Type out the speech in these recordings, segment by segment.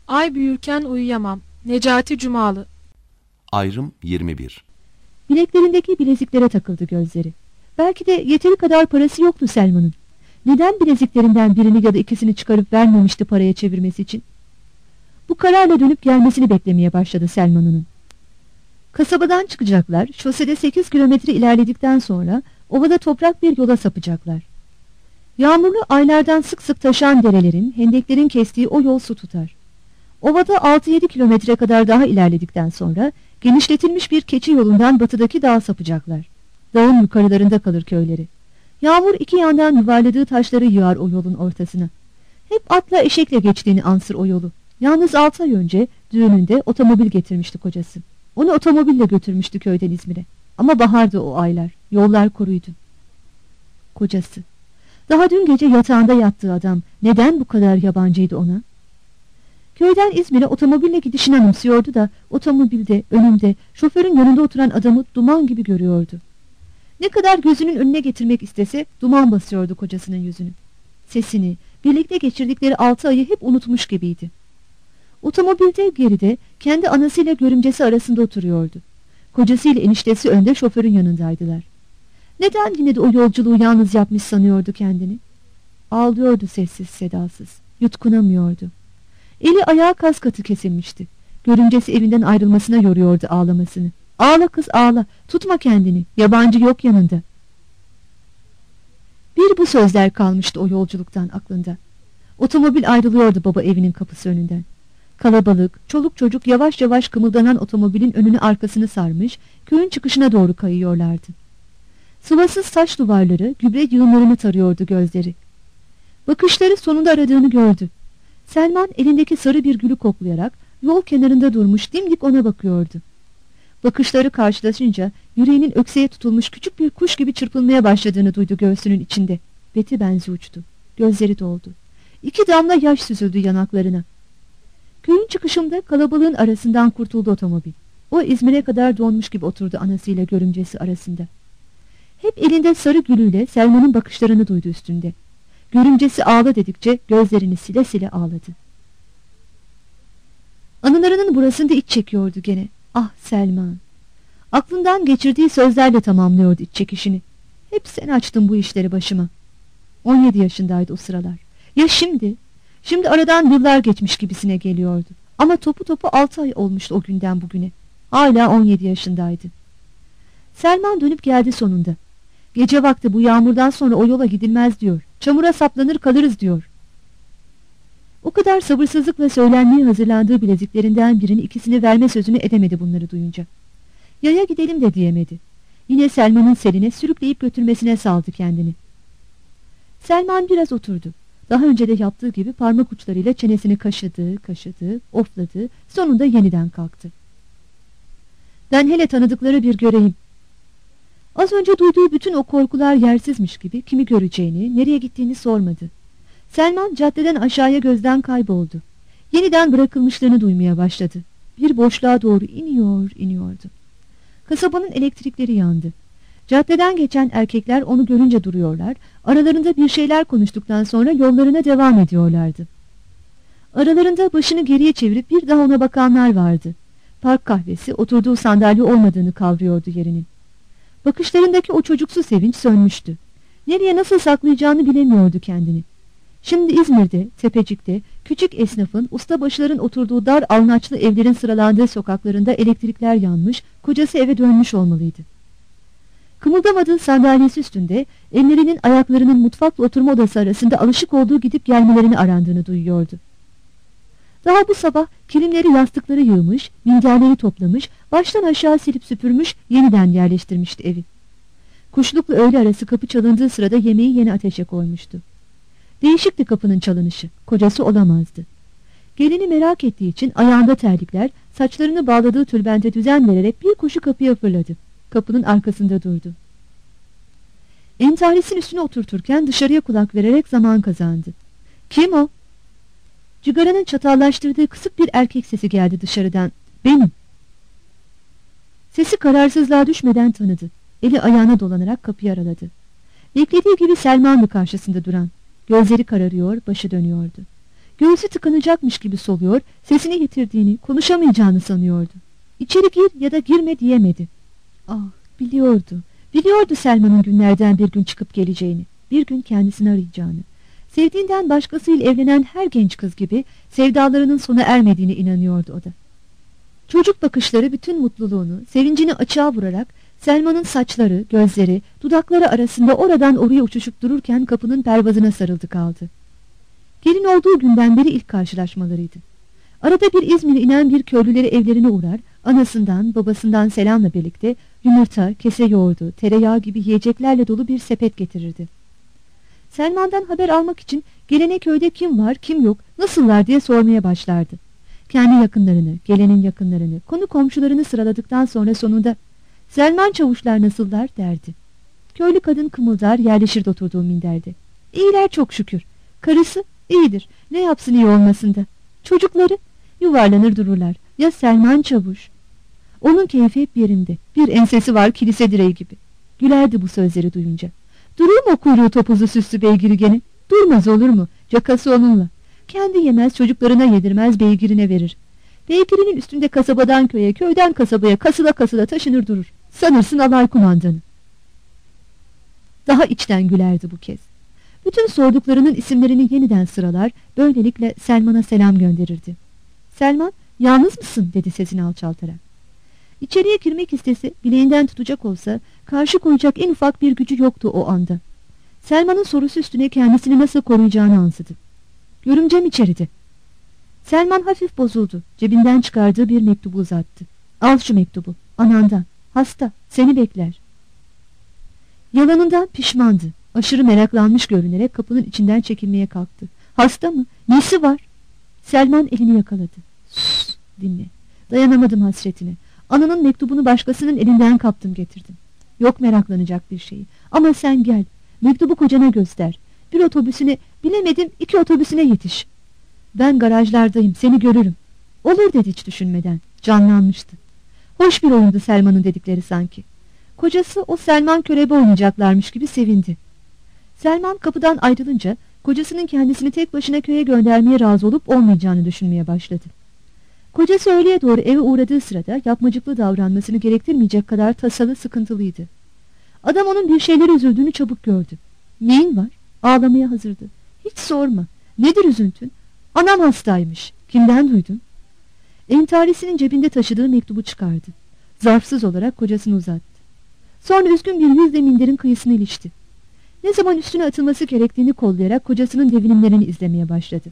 Ay büyürken uyuyamam. Necati Cumalı. Ayrım 21. Bileklerindeki bileziklere takıldı gözleri. Belki de yeteri kadar parası yoktu Selman'ın. Neden bileziklerinden birini ya da ikisini çıkarıp vermemişti paraya çevirmesi için? Bu kararla dönüp gelmesini beklemeye başladı Selman'ın. Kasabadan çıkacaklar, şosede 8 kilometre ilerledikten sonra ovada toprak bir yola sapacaklar. Yağmurlu aylardan sık sık taşan derelerin, hendeklerin kestiği o yol su tutar. Ovada 6-7 kilometre kadar daha ilerledikten sonra genişletilmiş bir keçi yolundan batıdaki dağa sapacaklar. Dağın yukarılarında kalır köyleri. Yağmur iki yandan yuvarladığı taşları yığar o yolun ortasına. Hep atla eşekle geçtiğini ansır o yolu. Yalnız 6 ay önce düğününde otomobil getirmişti kocası. Onu otomobille götürmüştü köyden İzmir'e. Ama bahardı o aylar. Yollar kuruydu. Kocası. Daha dün gece yatağında yattığı adam neden bu kadar yabancıydı ona? Köyden İzmir'e otomobille gidişini anımsıyordu da otomobilde, önünde, şoförün yanında oturan adamı duman gibi görüyordu. Ne kadar gözünün önüne getirmek istese duman basıyordu kocasının yüzünü. Sesini, birlikte geçirdikleri 6 ayı hep unutmuş gibiydi. Otomobilde geride kendi anasıyla görümcesi arasında oturuyordu. Kocasıyla eniştesi önde şoförün yanındaydılar. Neden yine de o yolculuğu yalnız yapmış sanıyordu kendini? Ağlıyordu sessiz sedasız, yutkunamıyordu. Eli ayağı kas katı kesilmişti. Görümcesi evinden ayrılmasına yoruyordu ağlamasını. Ağla kız ağla, tutma kendini, yabancı yok yanında. Bir bu sözler kalmıştı o yolculuktan aklında. Otomobil ayrılıyordu baba evinin kapısı önünden. Kalabalık, çoluk çocuk yavaş yavaş kımıldanan otomobilin önünü arkasını sarmış, köyün çıkışına doğru kayıyorlardı. Sıvasız taş duvarları, gübre yığınlarını tarıyordu gözleri. Bakışları sonunda aradığını gördü. Selman elindeki sarı bir gülü koklayarak yol kenarında durmuş dimdik ona bakıyordu. Bakışları karşılaşınca yüreğinin ökseye tutulmuş küçük bir kuş gibi çırpınmaya başladığını duydu göğsünün içinde. Beti benzi uçtu. Gözleri doldu. 2 damla yaş süzüldü yanaklarına. Köyün çıkışında kalabalığın arasından kurtuldu otomobil. O İzmir'e kadar donmuş gibi oturdu anasıyla görümcesi arasında. Hep elinde sarı gülüyle Selman'ın bakışlarını duydu üstünde. Görümcesi ağla dedikçe gözlerini sile sile ağladı. Anılarının burasında iç çekiyordu gene. Ah Selman! Aklından geçirdiği sözlerle tamamlıyordu iç çekişini. Hep sen açtın bu işleri başıma. 17 yaşındaydı o sıralar. Ya şimdi? Şimdi aradan yıllar geçmiş gibisine geliyordu. Ama topu topu 6 ay olmuştu o günden bugüne. Hala 17 yaşındaydı. Selman dönüp geldi sonunda. Gece vakti bu yağmurdan sonra o yola gidilmez diyor. Çamura saplanır kalırız diyor. O kadar sabırsızlıkla söylenmeye hazırlandığı bileziklerinden birini ikisini verme sözünü edemedi bunları duyunca. Yaya gidelim de diyemedi. Yine Selman'ın seline sürükleyip götürmesine saldı kendini. Selman biraz oturdu. Daha önce de yaptığı gibi parmak uçlarıyla çenesini kaşıdı, ofladı, sonunda yeniden kalktı. Ben hele tanıdıkları bir göreyim. Az önce duyduğu bütün o korkular yersizmiş gibi kimi göreceğini, nereye gittiğini sormadı. Selman caddeden aşağıya gözden kayboldu. Yeniden bırakılmışlarını duymaya başladı. Bir boşluğa doğru iniyordu. Kasabanın elektrikleri yandı. Caddeden geçen erkekler onu görünce duruyorlar, aralarında bir şeyler konuştuktan sonra yollarına devam ediyorlardı. Aralarında başını geriye çevirip bir daha ona bakanlar vardı. Park kahvesi oturduğu sandalye olmadığını kavruyordu yerinin. Bakışlarındaki o çocuksu sevinç sönmüştü. Nereye nasıl saklayacağını bilemiyordu kendini. Şimdi İzmir'de, Tepecik'te, küçük esnafın, ustabaşıların oturduğu dar alnaçlı evlerin sıralandığı sokaklarında elektrikler yanmış, kocası eve dönmüş olmalıydı. Kımıldamadığı sandalyesi üstünde, ellerinin ayaklarının mutfakla oturma odası arasında alışık olduğu gidip gelmelerini arandığını duyuyordu. Daha bu sabah kilimleri yastıkları yığmış, minderleri toplamış, baştan aşağı silip süpürmüş, yeniden yerleştirmişti evi. Kuşlukla öğle arası kapı çalındığı sırada yemeği yeni ateşe koymuştu. Değişikti kapının çalınışı, kocası olamazdı. Gelini merak ettiği için ayağında terlikler, saçlarını bağladığı tülbente düzen vererek bir koşu kapıya fırladı. Kapının arkasında durdu. Entaresinin üstüne oturturken dışarıya kulak vererek zaman kazandı. Kim o? Cigaranın çatallaştırdığı kısık bir erkek sesi geldi dışarıdan. Benim. Sesi kararsızlığa düşmeden tanıdı. Eli ayağına dolanarak kapıyı araladı. Beklediği gibi Selman'dı karşısında duran. Gözleri kararıyor, başı dönüyordu. Göğsü tıkanacakmış gibi soluyor, sesini yitirdiğini, konuşamayacağını sanıyordu. İçeri gir ya da girme diyemedi. Ah, biliyordu. Biliyordu Selman'ın günlerden bir gün çıkıp geleceğini, bir gün kendisini arayacağını. Sevdiğinden başkasıyla evlenen her genç kız gibi sevdalarının sona ermediğine inanıyordu o da. Çocuk bakışları bütün mutluluğunu, sevincini açığa vurarak Selman'ın saçları, gözleri, dudakları arasında oradan oraya uçuşup dururken kapının pervazına sarıldı kaldı. Gelin olduğu günden beri ilk karşılaşmalarıydı. Arada bir İzmir'e inen bir köylüleri evlerine uğrar, anasından, babasından selamla birlikte yumurta, kese yoğurdu, tereyağı gibi yiyeceklerle dolu bir sepet getirirdi. Selman'dan haber almak için gelene köyde kim var, kim yok, nasıllar diye sormaya başlardı. Kendi yakınlarını, gelenin yakınlarını, konu komşularını sıraladıktan sonra sonunda "Selman çavuşlar nasıllar?" derdi. Köylü kadın kımıldar, yerleşirdi oturduğu minderde. "İyiler çok şükür. Karısı iyidir. Ne yapsın iyi olmasın da. Çocukları yuvarlanır dururlar. Ya Selman çavuş? Onun keyfi hep yerinde. Bir ensesi var kilise direği gibi." Gülerdi bu sözleri duyunca. "Durur mu kuyruğu topuzu süslü beygiri gene? Durmaz olur mu? Cakası onunla. Kendi yemez, çocuklarına yedirmez, beygirine verir. Beygirinin üstünde kasabadan köye, köyden kasabaya kasıla kasıla taşınır durur. Sanırsın alay kumandanı." Daha içten gülerdi bu kez. Bütün sorduklarının isimlerini yeniden sıralar, böylelikle Selman'a selam gönderirdi. "Selman, yalnız mısın?" dedi sesini alçaltarak. İçeriye girmek istese, bileğinden tutacak olsa, karşı koyacak en ufak bir gücü yoktu o anda. Selman'ın sorusu üstüne kendisini nasıl koruyacağını ansıdı. "Görümcem içeride." Selman hafif bozuldu. Cebinden çıkardığı bir mektubu uzattı. "Al şu mektubu. Anandan. Hasta. Seni bekler." Yalanından pişmandı. Aşırı meraklanmış görünerek kapının içinden çekilmeye kalktı. "Hasta mı? Nesi var?" Selman elini yakaladı. "Sus, dinle. Dayanamadım hasretine. Ananın mektubunu başkasının elinden kaptım getirdim. Yok meraklanacak bir şey. Ama sen gel. Mektubu kocana göster. Bir otobüsüne, bilemedim 2 otobüsüne yetiş. Ben garajlardayım, seni görürüm." "Olur," dedi hiç düşünmeden. Canlanmıştı. Hoş bir oyundu Selman'ın dedikleri sanki. Kocası o Selman körebe oynayacaklarmış gibi sevindi. Selman kapıdan ayrılınca kocasının kendisini tek başına köye göndermeye razı olup olmayacağını düşünmeye başladı. Kocası öğleye doğru eve uğradığı sırada yapmacıklı davranmasını gerektirmeyecek kadar tasalı, sıkıntılıydı. Adam onun bir şeylere üzüldüğünü çabuk gördü. "Neyin var?" Ağlamaya hazırdı. "Hiç sorma. Nedir üzüntün?" "Anam hastaymış." "Kimden duydun?" Entarisinin cebinde taşıdığı mektubu çıkardı. Zarfsız olarak kocasına uzattı. Sonra üzgün bir yüzle minderin kıyısına ilişti. Ne zaman üstüne atılması gerektiğini kollayarak kocasının devinimlerini izlemeye başladı.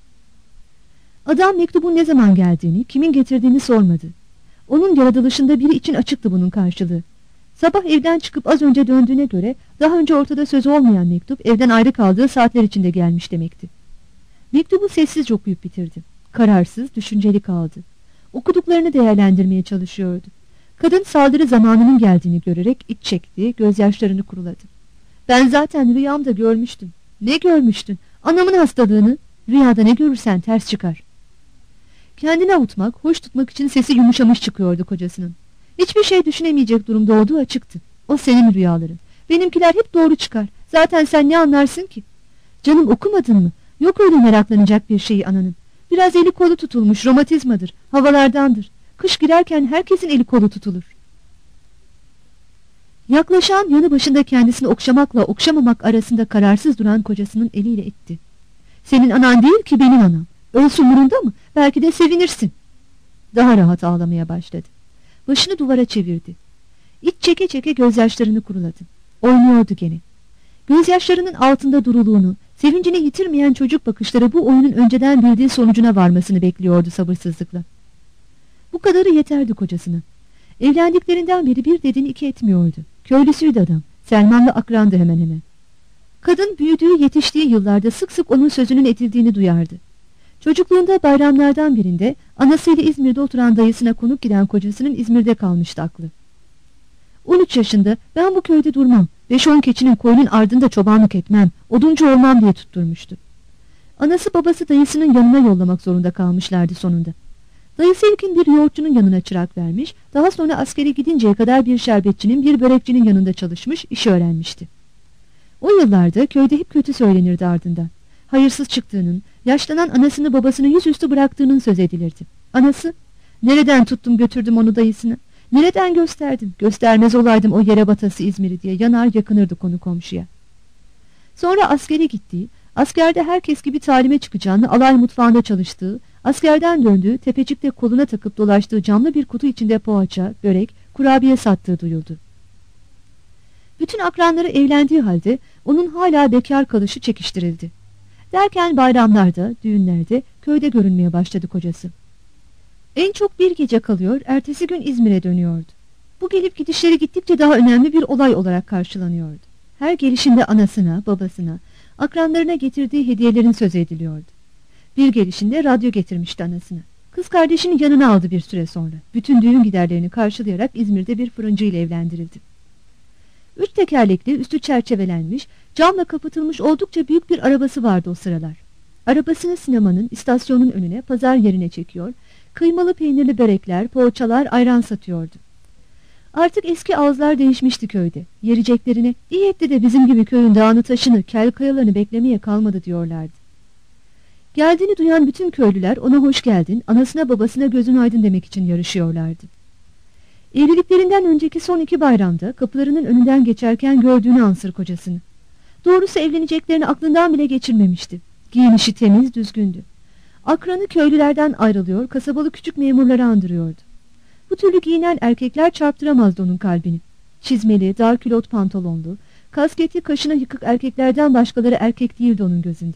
Adam mektubun ne zaman geldiğini, kimin getirdiğini sormadı. Onun yaratılışında biri için açıktı bunun karşılığı. Sabah evden çıkıp az önce döndüğüne göre daha önce ortada söz olmayan mektup evden ayrı kaldığı saatler içinde gelmiş demekti. Mektubu sessizce okuyup bitirdi. Kararsız, düşünceli kaldı. Okuduklarını değerlendirmeye çalışıyordu. Kadın saldırı zamanının geldiğini görerek iç çekti, gözyaşlarını kuruladı. "Ben zaten rüyamda görmüştüm." "Ne görmüştün?" "Anamın hastalığını." "Rüyada ne görürsen ters çıkar." Kendini avutmak, hoş tutmak için sesi yumuşamış çıkıyordu kocasının. Hiçbir şey düşünemeyecek durumda olduğu açıktı. "O senin rüyaların. Benimkiler hep doğru çıkar. Zaten sen ne anlarsın ki?" "Canım, okumadın mı? Yok öyle meraklanacak bir şeyi ananın. Biraz eli kolu tutulmuş, romatizmadır, havalardandır. Kış girerken herkesin eli kolu tutulur." Yaklaşan, yanı başında kendisini okşamakla okşamamak arasında kararsız duran kocasının eliyle itti. "Senin anan değil ki benim anam. Ölsün umurunda mı? Belki de sevinirsin." Daha rahat ağlamaya başladı. Başını duvara çevirdi. İç çeke çeke gözyaşlarını kuruladı. Oynuyordu gene. Gözyaşlarının altında duruluğunu, sevincini yitirmeyen çocuk bakışları bu oyunun önceden bildiği sonucuna varmasını bekliyordu sabırsızlıkla. Bu kadarı yeterdi kocasına. Evlendiklerinden beri bir dediğini iki etmiyordu. Köylüsüydü adam. Selman'la akrandı hemen hemen. Kadın büyüdüğü, yetiştiği yıllarda sık sık onun sözünün edildiğini duyardı. Çocukluğunda bayramlardan birinde anasıyla İzmir'de oturan dayısına konuk giden kocasının İzmir'de kalmıştı aklı. 13 yaşında "Ben bu köyde durmam, 5-10 keçinin koyunun ardında çobanlık etmem, oduncu olmam" diye tutturmuştu. Anası babası dayısının yanına yollamak zorunda kalmışlardı sonunda. Dayısı ilkin bir yoğurtçunun yanına çırak vermiş, daha sonra askere gidinceye kadar bir şerbetçinin, bir börekçinin yanında çalışmış, işi öğrenmişti. O yıllarda köyde hep kötü söylenirdi ardından. Hayırsız çıktığının, Yaşlanan anasını babasını yüzüstü bıraktığının söz edilirdi. Anası, nereden tuttum götürdüm onu dayısını, nereden gösterdim, göstermez olaydım o yere batası İzmir'i diye yanar yakınırdı konu komşuya. Sonra askere gittiği, askerde herkes gibi talime çıkacağını, alay mutfağında çalıştığı, askerden döndüğü, tepecikte koluna takıp dolaştığı camlı bir kutu içinde poğaça, börek, kurabiye sattığı duyuldu. Bütün akranları evlendiği halde onun hala bekar kalışı çekiştirildi. Derken bayramlarda, düğünlerde, köyde görünmeye başladı kocası. En çok bir gece kalıyor, ertesi gün İzmir'e dönüyordu. Bu gelip gidişleri gittikçe daha önemli bir olay olarak karşılanıyordu. Her gelişinde anasına, babasına, akranlarına getirdiği hediyelerin söz ediliyordu. Bir gelişinde radyo getirmişti anasına. Kız kardeşini yanına aldı bir süre sonra. Bütün düğün giderlerini karşılayarak İzmir'de bir fırıncı ile evlendirildi. 3 tekerlekli, üstü çerçevelenmiş, camla kapatılmış oldukça büyük bir arabası vardı o sıralar. Arabasını sinemanın, istasyonun önüne, pazar yerine çekiyor, kıymalı peynirli börekler, poğaçalar, ayran satıyordu. Artık eski ağızlar değişmişti köyde. Yericeklerine, iyi etti de bizim gibi köyün dağını taşını, kel kayalarını beklemeye kalmadı diyorlardı. Geldiğini duyan bütün köylüler ona hoş geldin, anasına babasına gözün aydın demek için yarışıyorlardı. Evliliklerinden önceki son 2 bayramda kapılarının önünden geçerken gördüğünü ansır kocasını. Doğrusu evleneceklerini aklından bile geçirmemişti. Giyinişi temiz, düzgündü. Akranı köylülerden ayrılıyor, kasabalı küçük memurları andırıyordu. Bu türlü giyinen erkekler çarptıramazdı onun kalbini. Çizmeli, dar külot pantolonlu, kasketli kaşına yıkık erkeklerden başkaları erkek değildi onun gözünde.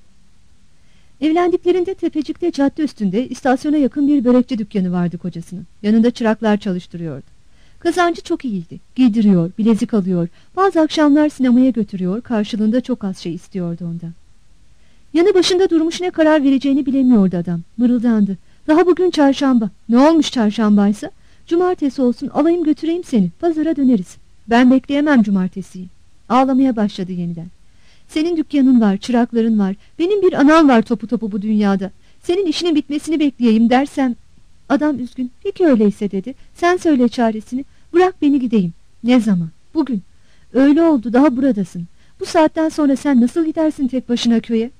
Evlendiklerinde tepecikte cadde üstünde istasyona yakın bir börekçi dükkanı vardı kocasının. Yanında çıraklar çalıştırıyordu. Kazancı çok iyiydi. Giydiriyor, bilezik alıyor, bazı akşamlar sinemaya götürüyor, karşılığında çok az şey istiyordu ondan. Yanı başında durmuş ne karar vereceğini bilemiyordu adam. Mırıldandı. Daha bugün çarşamba. Ne olmuş çarşambaysa? Cumartesi olsun, alayım götüreyim seni. Pazara döneriz. Ben bekleyemem cumartesiyi. Ağlamaya başladı yeniden. Senin dükkanın var, çırakların var. Benim bir anam var topu topu bu dünyada. Senin işinin bitmesini bekleyeyim dersem... Adam üzgün. Peki öyleyse dedi. Sen söyle çaresini. Bırak beni gideyim. Ne zaman? Bugün. Öyle oldu, daha buradasın. Bu saatten sonra sen nasıl gidersin tek başına köye?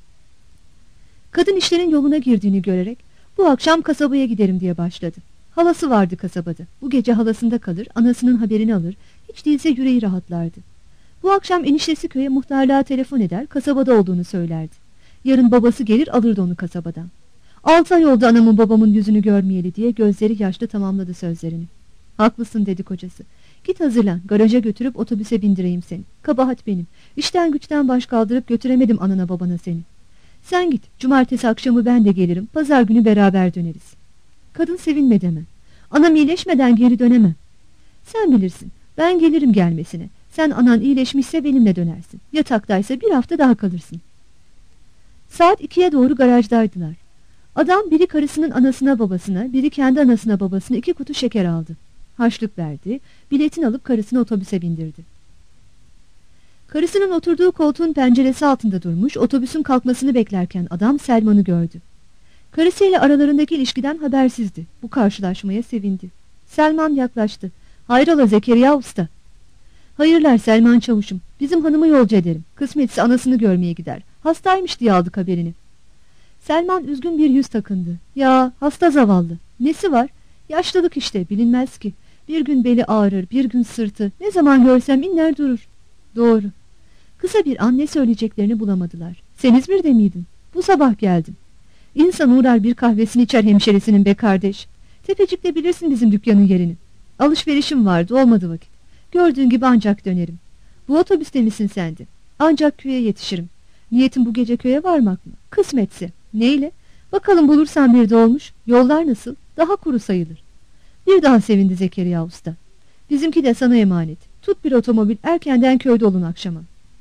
Kadın işlerin yoluna girdiğini görerek bu akşam kasabaya giderim diye başladı. Halası vardı kasabada. Bu gece halasında kalır, anasının haberini alır, hiç değilse yüreği rahatlardı. Bu akşam eniştesi köye muhtarlığa telefon eder, kasabada olduğunu söylerdi. Yarın babası gelir alırdı onu kasabadan. 6 ay oldu anamın babamın yüzünü görmeyeli diye gözleri yaşlı tamamladı sözlerini. Haklısın dedi kocası. Git hazırlan, garaja götürüp otobüse bindireyim seni. Kabahat benim. İşten güçten baş kaldırıp götüremedim anana babana seni. Sen git, cumartesi akşamı ben de gelirim, pazar günü beraber döneriz. Kadın sevinmedi hemen. Anam iyileşmeden geri dönemem. Sen bilirsin, ben gelirim gelmesine. Sen anan iyileşmişse benimle dönersin. Yataktaysa bir hafta daha kalırsın. Saat 2'ye doğru garajdaydılar. Adam biri karısının anasına babasına, biri kendi anasına babasına 2 kutu şeker aldı. Harçlık verdi, biletini alıp karısını otobüse bindirdi. Karısının oturduğu koltuğun penceresi altında durmuş, otobüsün kalkmasını beklerken adam Selman'ı gördü. Karısıyla aralarındaki ilişkiden habersizdi. Bu karşılaşmaya sevindi. Selman yaklaştı. Hayrola Zekeriya usta? Hayırlar Selman çavuşum. Bizim hanımı yolcu ederim. Kısmetse anasını görmeye gider. Hastaymış diye aldık haberini. Selman üzgün bir yüz takındı. Ya hasta zavallı. Nesi var? Yaşlılık işte, bilinmez ki. Bir gün beli ağrır, bir gün sırtı. Ne zaman görsem inler durur. Doğru. Kısa bir an ne söyleyeceklerini bulamadılar. Sen İzmir'de miydin? Bu sabah geldim. İnsan uğrar bir kahvesini içer hemşerisinin be kardeş. Tepecik'te bilirsin bizim dükkanın yerini. Alışverişim vardı, olmadı vakit. Gördüğün gibi ancak dönerim. Bu otobüste misin sen de? Ancak köye yetişirim. Niyetim bu gece köye varmak mı? Kısmetse. Neyle? Bakalım bulursan bir de olmuş. Yollar nasıl? Daha kuru sayılır. Bir daha sevindi Zekeriya usta. Bizimki de sana emanet. Tut bir otomobil, erkenden köyde olun akşama.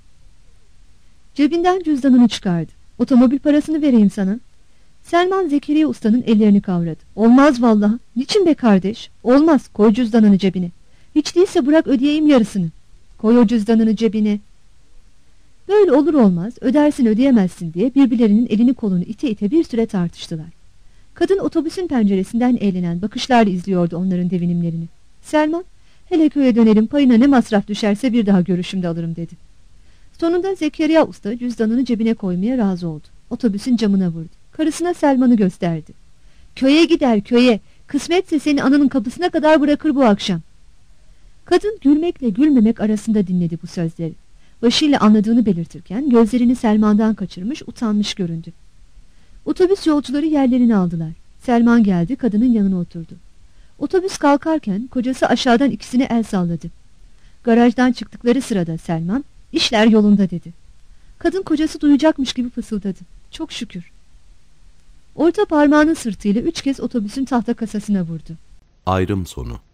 Cebinden cüzdanını çıkardı. Otomobil parasını vereyim sana. Selman Zekeriya ustanın ellerini kavradı. Olmaz vallahi. Niçin be kardeş? Olmaz, koy cüzdanını cebine. Hiç değilse bırak ödeyeyim yarısını. Koy o cüzdanını cebine. Böyle olur olmaz, ödersin ödeyemezsin diye birbirlerinin elini kolunu ite ite bir süre tartıştılar. Kadın otobüsün penceresinden eğlenen bakışlarla izliyordu onların devinimlerini. Selman, hele köye dönelim, payına ne masraf düşerse bir daha görüşümde alırım dedi. Sonunda Zekeriya usta cüzdanını cebine koymaya razı oldu. Otobüsün camına vurdu. Karısına Selman'ı gösterdi. Köye gider, köye. Kısmetse seni ananın kapısına kadar bırakır bu akşam. Kadın gülmekle gülmemek arasında dinledi bu sözleri. Başıyla anladığını belirtirken gözlerini Selman'dan kaçırmış, utanmış göründü. Otobüs yolcuları yerlerini aldılar. Selman geldi, kadının yanına oturdu. Otobüs kalkarken kocası aşağıdan ikisine el salladı. Garajdan çıktıkları sırada Selman, "İşler yolunda" dedi. Kadın kocası duyacakmış gibi fısıldadı. "Çok şükür." Orta parmağının sırtıyla 3 kez otobüsün tahta kasasına vurdu. Ayrım sonu.